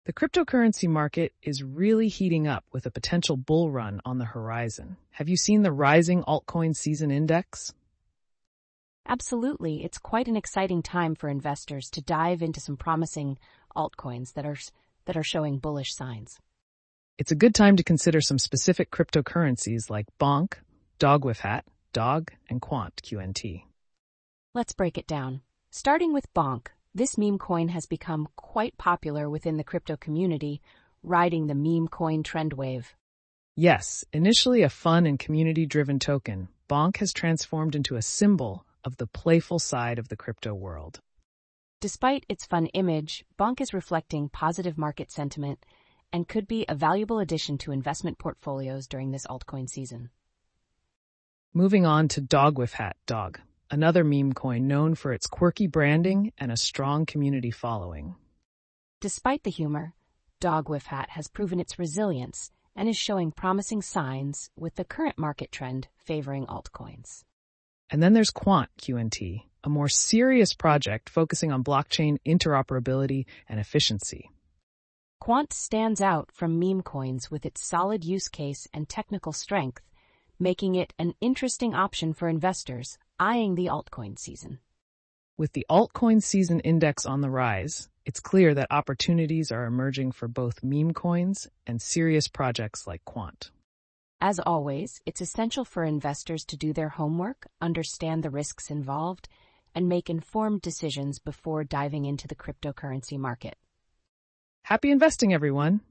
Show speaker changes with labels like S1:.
S1: The cryptocurrency market is really heating up with a potential bull run on the horizon. Have you seen the rising altcoin season index?
S2: Absolutely. It's quite an exciting time for investors to dive into some promising altcoins that are showing bullish signs.
S1: It's a good time to consider some specific cryptocurrencies like Bonk, Dogwifhat, Dog, and Quant, QNT.
S2: Let's break it down. Starting with Bonk, this meme coin has become quite popular within the crypto community, riding the meme coin trend wave.
S1: Yes, initially a fun and community-driven token, Bonk has transformed into a symbol of the playful side of the crypto world.
S2: Despite its fun image, Bonk is reflecting positive market sentiment and could be a valuable addition to investment portfolios during this altcoin season.
S1: Moving on to Dogwifhat, Dog, another meme coin known for its quirky branding and a strong community following.
S2: Despite the humor, Dogwifhat has proven its resilience and is showing promising signs with the current market trend favoring altcoins.
S1: And then there's Quant, QNT, a more serious project focusing on blockchain interoperability and efficiency.
S2: Quant stands out from meme coins with its solid use case and technical strength, making it an interesting option for investors eyeing the altcoin season.
S1: With the altcoin season index on the rise, it's clear that opportunities are emerging for both meme coins and serious projects like Quant.
S2: As always, it's essential for investors to do their homework, understand the risks involved, and make informed decisions before diving into the cryptocurrency market.
S1: Happy investing, everyone!